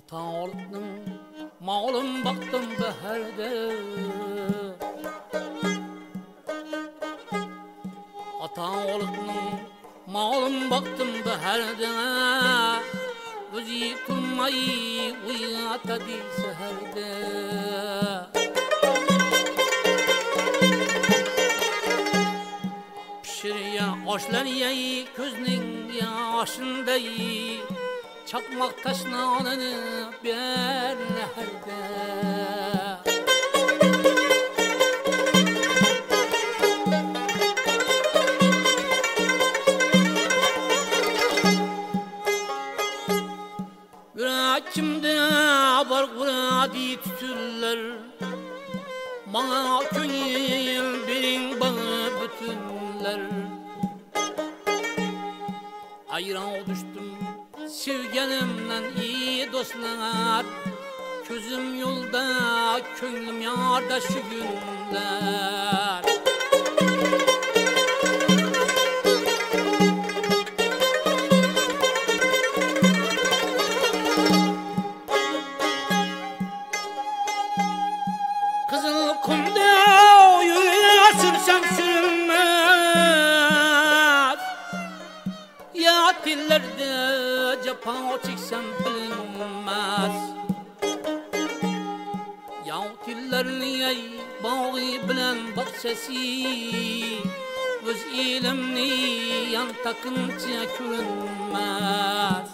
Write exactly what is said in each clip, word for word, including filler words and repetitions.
Ata-oğlunun malım baktım beherde, Ata-oğlunun malım baktım beherde, Özü turmayı uyatadı seherde. Pişiriya aşlar yayı közünün yaşındayı, Çakmak taşlanını bir neherde. Yüreğimde var kuradi tütüller, Bana köyün birin bana bütünler. Ayran düştüm sevgilimden iyi dostlar, Közüm yolda, könglim yarda şu günler. Kızıl kumda yürüye sürsem sürünmez, Ya dillerde cepa çeksem bilinmez. Ya dillerni ey bağı bilen bahçesi, Öz ilimni yan takınca görünmez.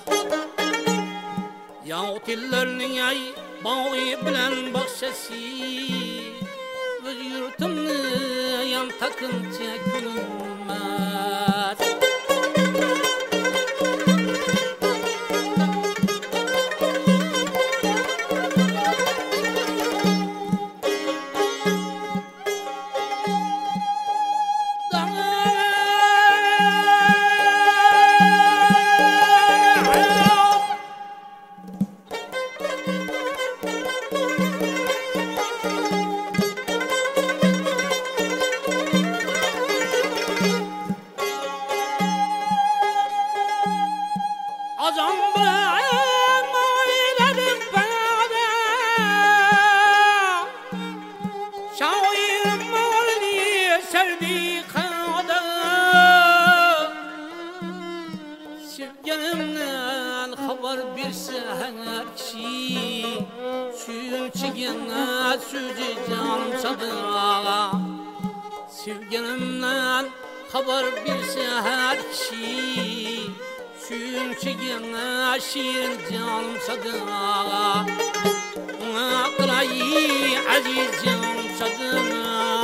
Ya dillerni ey bağı bilen bahçesi, Öz yurtumni yan takınca görünmez. Azam ben mailedim bana, Şair mali serdi kada, Sevgilimden haber birse her kişi, Suyunçigine sözü canım sadığa. Sevgilimden haber birse her kişi, Suyunçigine şirin canım sadığa. Ona kılayı aziz canım sadığa.